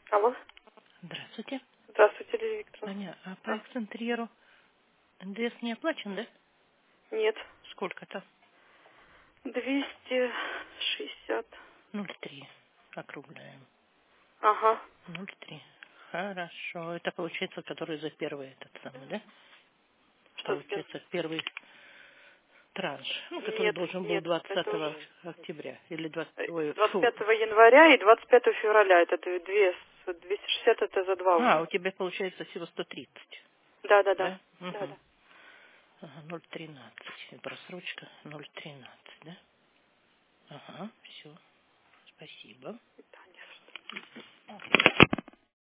Алло. Здравствуйте. Здравствуйте, Лилия Викторовна. Аня, а по А? эксцентриру НДС не оплачен, да? Нет. Сколько-то? 260. 0,3. Округляем. Ага. 0,3. Хорошо. Это получается, который за первый этот самый, да? Что теперь? Получается, первый транш, который Нет, должен был нет. Это 20 уже октября. Или 20... Ой, фу. 25 января и 25 февраля. Это 260 это за два А, уже. у тебя получается всего 130, Да, да, да. да? Да, Угу. да. Ага, 0,13. И просрочка 0,13, да? Ага, все. Спасибо. Да, не